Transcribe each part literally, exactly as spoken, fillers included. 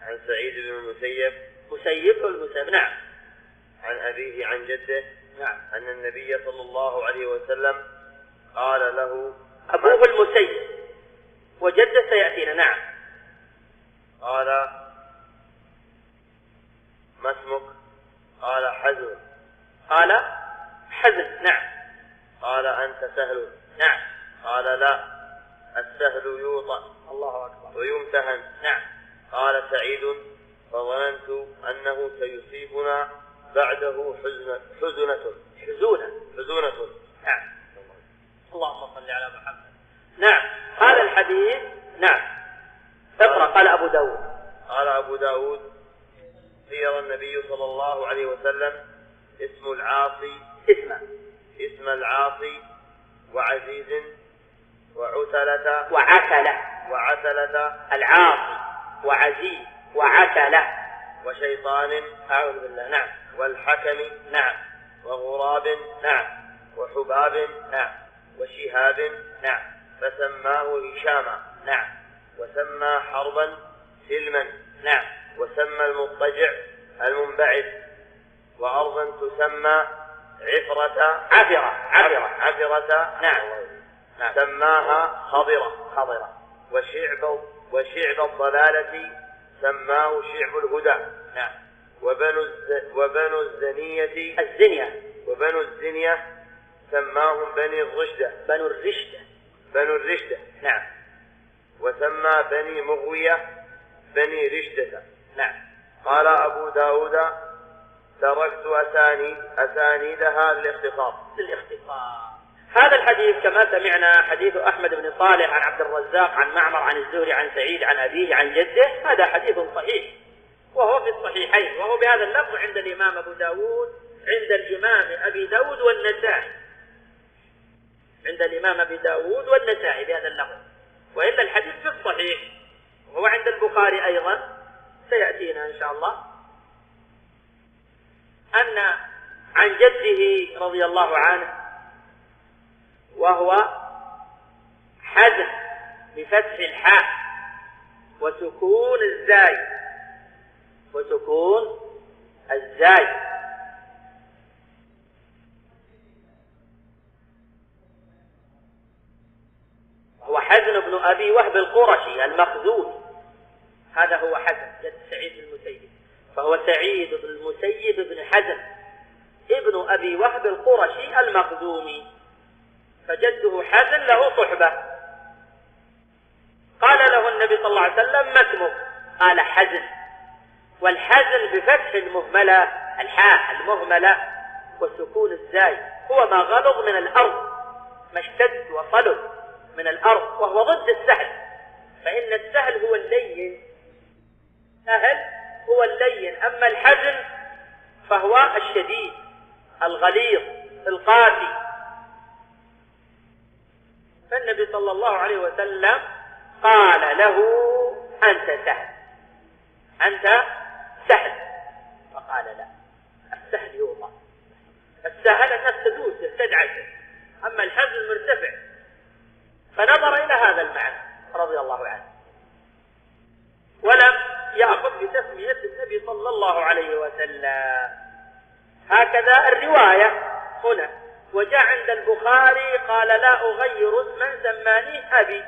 عن سعيد بن المسيب مسيب المسيب نعم. عن أبيه عن جده نعم. أن النبي صلى الله عليه وسلم قال له أبوه المسيب وجده سيأتينا. نعم. قال ما اسمك؟ قال حزن. قال حزن. نعم. قال أنت سهل. نعم. قال لا، السهل يوطأ الله أكبر ويمتهن. نعم. قال سعيد فظننت أنه سيصيبنا بعده حزنة حزنة حزونة حزونة. نعم. اللهم صل على محمد. نعم. هذا الحديث. نعم. اقرأ. قال أبو داود. قال أبو داود خير النبي صلى الله عليه وسلم اسم العاصي اسمه اسم العاصي وعزيز وعتلة وعتلة وعتلة العاصي وعزيز وعتلة وشيطان أعوذ بالله. نعم. والحكم نعم. وغراب نعم. وحباب نعم. وشهاب نعم. فسماه هشاما. نعم. وسمى حربا سلما. نعم. وسمى المضطجع المنبعث. وأرضا تسمى عفرة عفرة عفرة عفرة. نعم. نعم. سماها خضرة خضرة. وشعب وشعب الضلالة سماه شعب الهدى. نعم. وبنو الز... وبنو الزنية الزنية وبنو الزنية سماهم بني الرشدة بنو الرشدة بنو الرشدة. نعم. وسمى بني مغوية بني رشدة. نعم. قال أبو داود تركت أسانيد أسانيدها للاختصار. للاختصار. هذا الحديث كما سمعنا حديث أحمد بن صالح عن عبد الرزاق عن معمر عن الزهري عن سعيد عن أبيه عن جده. هذا حديث صحيح وهو في الصحيحين، وهو بهذا اللفظ عند الإمام أبو داود عند الإمام أبي داود والنسائي عند الإمام أبي داود والنسائي بهذا اللفظ، وإلا الحديث في الصحيح وهو عند البخاري أيضا سيأتينا إن شاء الله أن عن جده رضي الله عنه وهو حزن بفتح الحاء وسكون الزاي وسكون الزاي هو حزن بن أبي وهب القرشي المخزومي. هذا هو حزن جد سعيد بن المسيب، فهو سعيد بن المسيب بن حزن ابن أبي وهب القرشي المخزومي، فجده حزن له صحبة. قال له النبي صلى الله عليه وسلم ما اسمك؟ قال حزن. والحزن بفتح المهملة الحاء المهملة وسكون الزاي هو ما غلظ من الأرض، ما اشتد وصلب من الأرض، وهو ضد السهل، فإن السهل هو اللين، سهل هو اللين، أما الحزن فهو الشديد الغليظ القاسي. فالنبي صلى الله عليه وسلم قال له أنت سهل أنت سهل. فقال لا، السهل يوضع، السهل الناس تدوس تدعس، أما الحزن مرتفع. فنظر إلى هذا المعنى رضي الله عنه ولم يأخذ بتسمية النبي صلى الله عليه وسلم. هكذا الرواية هنا. وجاء عند البخاري قال لا أغير اسما سماني أبي،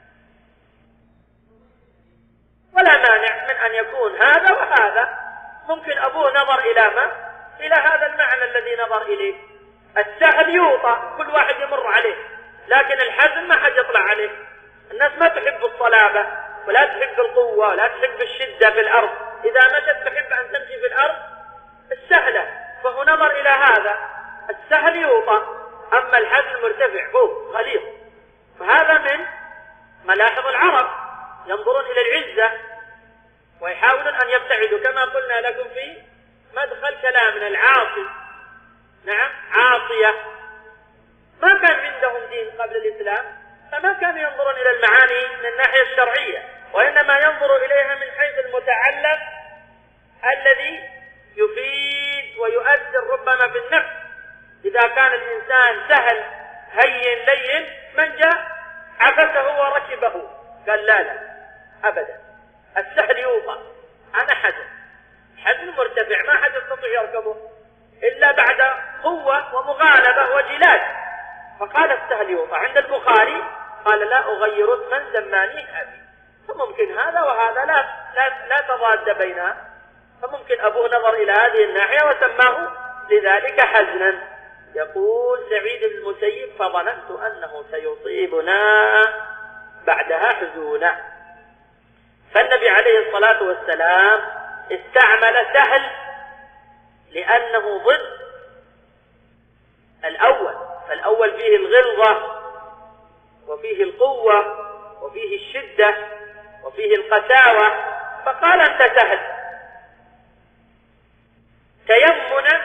ولا مانع من أن يكون هذا وهذا. ممكن أبوه نظر إلى ما؟ إلى هذا المعنى الذي نظر إليه. السهل يوطى كل واحد يمر عليه، لكن الحزن ما حد يطلع عليه. الناس ما تحب الصلابة ولا تحب القوة ولا تحب الشدة في الأرض، إذا مشت تحب أن تمشي في الأرض السهلة. فهو نظر إلى هذا، السهل يوطى أما الحزن مرتفع فوق غليظ. فهذا من ملاحظ العرب، ينظرون إلى العزة ويحاولون أن يبتعدوا، كما قلنا لكم في مدخل كلامنا العاصي. نعم، عاصية ما كان عندهم دين قبل الإسلام، فما كانوا ينظرون إلى المعاني من الناحية الشرعية، وإنما ينظروا إليها من حيث المتعلق الذي يفيد ويؤثر ربما في النفس. إذا كان الإنسان سهل هين لين من جاء عبسه وركبه، قال لا لا أبدا، السهل يوطى. مغالبة وجلاد. فقال السهل يوطى عند البخاري قال لا أغير اسما سمانيه أبي. فممكن هذا وهذا لا, لا, لا تضاد بينها، فممكن أبوه نظر إلى هذه الناحية وسماه لذلك حزنا. يقول سعيد بن المسيب فظننت أنه سيصيبنا بعدها حزونا. فالنبي عليه الصلاة والسلام استعمل سهل لأنه ضد الأول، فالأول فيه الغلظة وفيه القوة وفيه الشدة وفيه القساوة، فقال أنت سهل تيمنا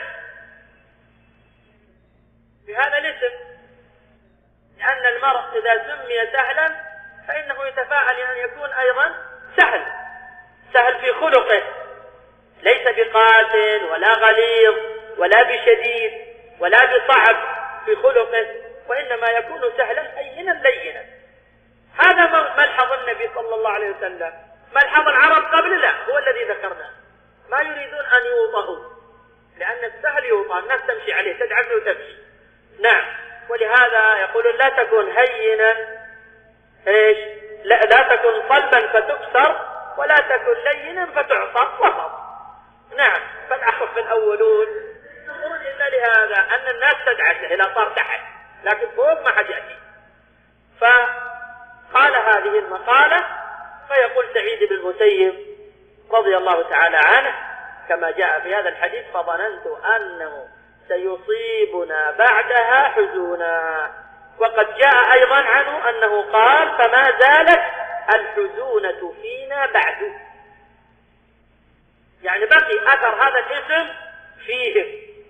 بهذا الاسم، لأن المرء إذا سمي سهلا فإنه يتفاعل أن يكون أيضا سهل، سهل في خلقه، ليس بقاتل ولا غليظ ولا بشديد ولا بصعب في خلقه، وإنما يكون سهلا هينا لينا. هذا ملحظ النبي صلى الله عليه وسلم، ملحظ العرب قبل لا هو الذي ذكرناه، ما يريدون أن يوطئوا، لأن السهل يوطى، الناس تمشي عليه تدعم وتمشي. نعم، ولهذا يقولون لا تكن هينا ايش لا, لا تكن صلبا فتكسر ولا تكن لينا فتعصر وسط. نعم، فالأخف الأولون ينظرون إلا لهذا أن الناس تدعسه إلى صار تحت، لكن فوق ما حد يأتي. فقال هذه المقالة، فيقول سعيد بن المسيب رضي الله تعالى عنه كما جاء في هذا الحديث فظننت أنه سيصيبنا بعدها حزونا. وقد جاء أيضا عنه أنه قال فما زالت الحزونة فينا بعد، يعني بقي أثر هذا الاسم فيهم.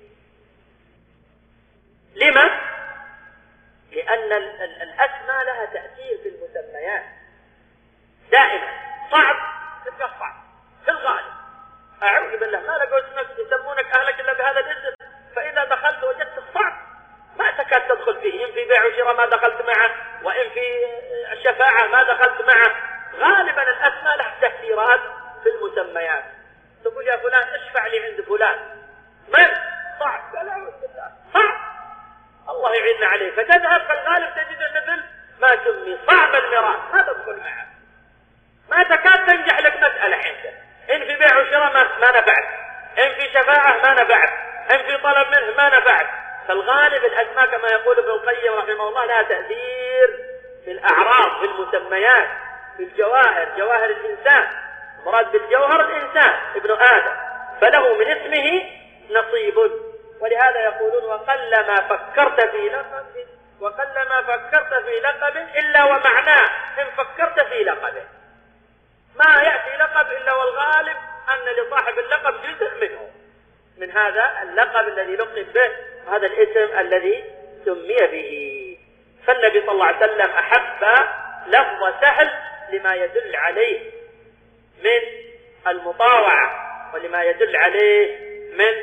لما؟ لأن الأسماء لها تأثير في المسميات دائما. صعب تبقى صعب في الغالب، أعوذ بالله ما لقوا اسمك يسمونك أهلك إلا بهذا الاسم، فإذا دخلت وجدت الصعب ما تكاد تدخل فيه، إن في بيع وشراء ما دخلت معه، وإن في الشفاعة ما دخلت معه. غالبا الأسماء لها تأثيرات في المسميات. تقول يا فلان اشفع لي عند فلان، من؟ صعب، لا أعوذ بالله صعب، الله يعيننا عليه. فتذهب في الغالب تجد مثل ما سمي صعب المراد ما تدخل معه، ما تكاد تنجح لك مسألة عنده. إن في بيع وشراء ما, ما نفعت، إن في شفاعة ما نفعت، إن في طلب منه ما نفعت. فالغالب الأسماء كما يقول ابن القيم رحمه الله لها تأثير في الأعراض، في المسميات، في الجواهر، جواهر الإنسان. مراد بالجوهر الإنسان ابن آدم، فله من اسمه نصيب. ولهذا يقولون وقلما فكرت في لقب وقلما فكرت في لقب إلا ومعناه إن فكرت في لقبه. ما يأتي لقب إلا والغالب أن لصاحب اللقب جزء منه، من هذا اللقب الذي لقب به، هذا الاسم الذي سمي به. فالنبي صلى الله عليه وسلم أحب لفظ سهل لما يدل عليه من المطاوعة ولما يدل عليه من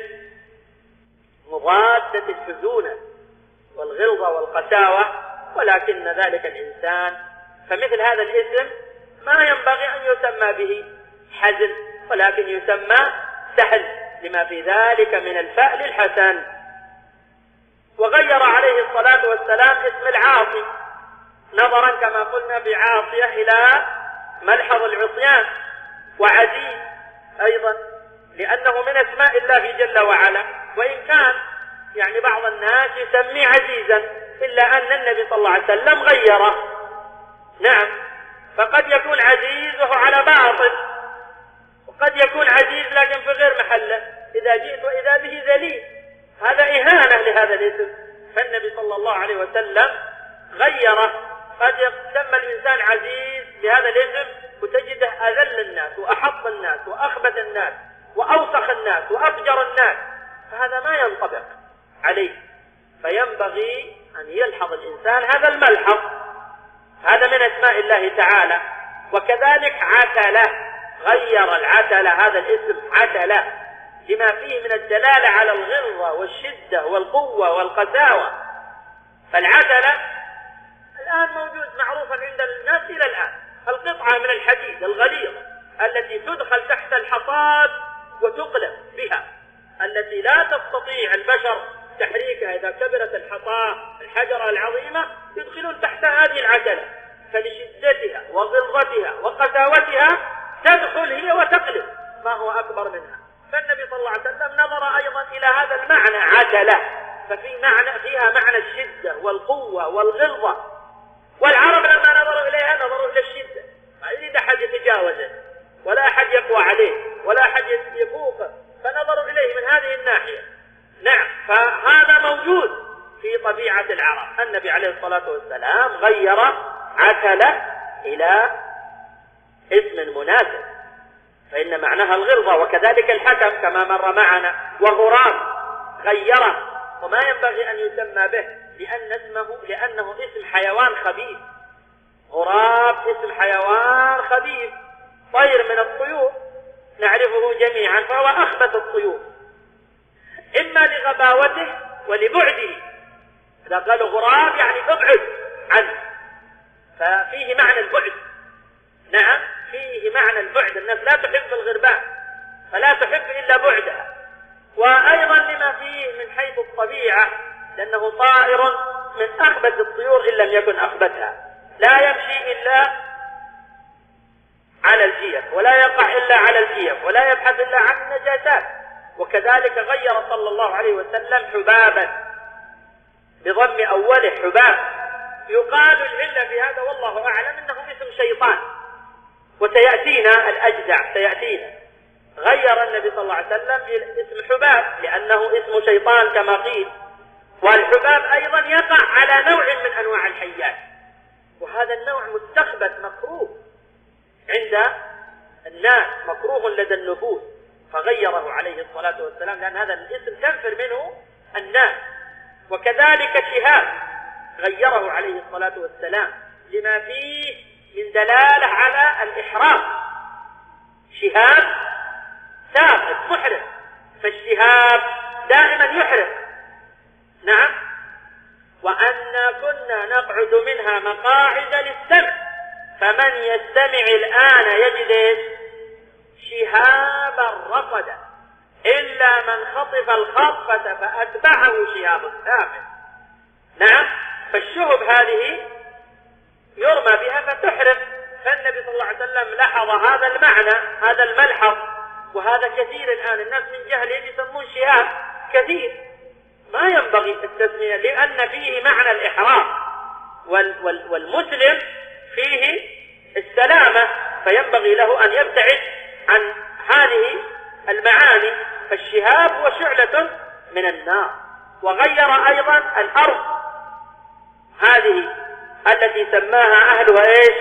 مضادة الحزونة والغلظة والقساوة. ولكن ذلك الإنسان فمثل هذا الاسم ما ينبغي أن يسمى به حزن، ولكن يسمى سهل لما في ذلك من الفأل الحسن. وغير عليه الصلاة والسلام اسم العاصي نظرا كما قلنا بعاصية إلى ملحظ العصيان، وعزيز أيضا لأنه من أسماء الله جل وعلا. وإن كان يعني بعض الناس يسمي عزيزا إلا أن النبي صلى الله عليه وسلم غيره. نعم، فقد يكون عزيز وهو على باطل، وقد يكون عزيز لكن في غير محله، إذا جئت وإذا به ذليل، هذا إهانة لهذا الاسم. فالنبي صلى الله عليه وسلم غيره. قد يسمى الإنسان عزيز بهذا الاسم وتجده أذل الناس وأحط الناس وأخبث الناس وأوسخ الناس وأفجر الناس، فهذا ما ينطبق عليه. فينبغي أن يلحظ الإنسان هذا الملحظ، هذا من أسماء الله تعالى. وكذلك عتلة، غير العتلة هذا الاسم عتلة لما فيه من الدلالة على الغلظة والشدة والقوة والقساوة. فالعتلة الآن موجود معروفا عند الناس إلى الآن، القطعة من الحديد الغليظ التي تدخل تحت الحصاد وتقلب بها، التي لا تستطيع البشر تحريكها إذا كبرت الحصاة الحجرة العظيمة يدخلون تحت هذه العجلة، فلشدتها وغلظتها وقساوتها تدخل هي وتقلب ما هو أكبر منها. فالنبي صلى الله عليه وسلم نظر أيضا إلى هذا المعنى عجلة، ففي معنى فيها معنى الشدة والقوة والغلظة، والعرب لما نظروا إليها نظروا إلى الشدة، ما يريد أحد يتجاوزه ولا أحد يقوى عليه ولا أحد يفوقه، فنظروا إليه من هذه الناحية. نعم، فهذا موجود في طبيعة العرب. النبي عليه الصلاة والسلام غير عتلة إلى اسم مناسب، فإن معناها الغلظة. وكذلك الحكم كما مر معنا، وغراب غيره، وما ينبغي أن يسمى به لأن اسمه لأنه اسم حيوان خبيث. غراب اسم حيوان خبيث، طير من الطيور نعرفه جميعا، فهو أخبث الطيور إما لغباوته ولبعده. إذا قالوا غراب يعني ابعد عنه، ففيه معنى البعد. نعم، فيه معنى البعد، الناس لا تحب الغربان فلا تحب إلا بعدها. وأيضا لما فيه من حيث الطبيعة، لأنه طائر من أخبث الطيور إن لم يكن أخبثها، لا يمشي إلا على الجيف ولا يقع إلا على الجيف ولا يبحث إلا عن النجاسات. وكذلك غير صلى الله عليه وسلم حبابا بضم أوله حباب، يقال العلة في هذا والله أعلم إنه اسم شيطان، وسيأتينا الأجزع سيأتينا. غير النبي صلى الله عليه وسلم اسم حباب لأنه اسم شيطان كما قيل، والحباب أيضا يقع على نوع من أنواع الحيات، وهذا النوع مستخبث مكروه عند الناس، مكروه لدى النفوس، فغيره عليه الصلاة والسلام لأن هذا الاسم تنفر منه الناس. وكذلك شهاب غيره عليه الصلاة والسلام لما فيه من دلالة على الإحرام، شهاب ساقط محرم، فالشهاب دائما يحرم. نعم، وأنا كنا نقعد منها مقاعد للسمع فمن يستمع الآن يجد شهابا رصدا إلا من خطف الخطفة فأتبعه شهاب ثاقب. نعم، فالشهب هذه يرمى بها فتحرم، فالنبي صلى الله عليه وسلم لاحظ هذا المعنى، هذا الملحظ، وهذا كثير الآن الناس من جهلهم يسمون شهاب كثير، ما ينبغي التسمية لأن فيه معنى الإحرام، والمسلم فيه السلامة، فينبغي له أن يبتعد عن هذه المعاني. فالشهاب هو شعلة من النار. وغير أيضا الأرض هذه التي سماها أهلها إيش؟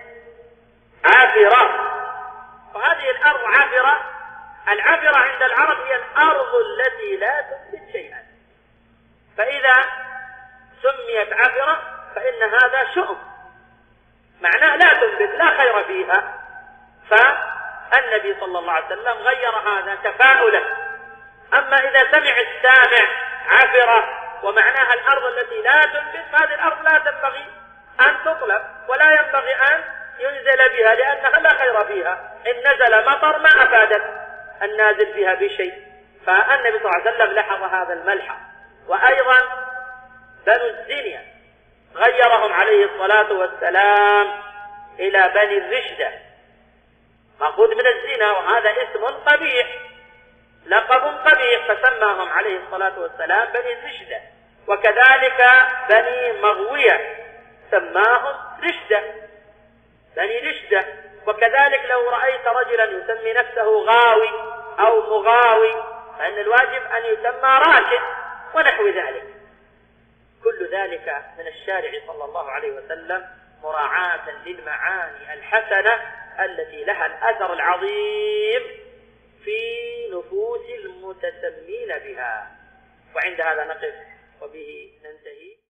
عافرة. وهذه الأرض عافرة، العافرة عند العرب هي الأرض التي لا تنبت شيئا، فإذا سميت عافرة فإن هذا شؤم، معناه لا تنبت لا خير فيها. فالنبي صلى الله عليه وسلم غير هذا تفاؤلا. أما إذا سمع السامع عافرة ومعناها الأرض التي لا تنبت، فهذه الأرض لا تنبغي أن تطلب ولا ينبغي أن ينزل بها لأنها لا خير فيها، إن نزل مطر ما أفادت النازل فيها بشيء. فالنبي صلى الله عليه وسلم لاحظ هذا الملحظ. وأيضا بنو الزنية غيرهم عليه الصلاة والسلام إلى بني الرشدة، مأخوذ من الزنا، وهذا اسم قبيح، لقب قبيح، فسماهم عليه الصلاة والسلام بني الرشدة. وكذلك بني مغوية سماهم رشدة، بني رشدة. وكذلك لو رأيت رجلا يسمي نفسه غاوي أو مغاوي فإن الواجب أن يسمى راشد ونحو ذلك. كل ذلك من الشارع صلى الله عليه وسلم مراعاة للمعاني الحسنة التي لها الأثر العظيم في نفوس المتسمين بها. وعند هذا نقف وبه ننتهي.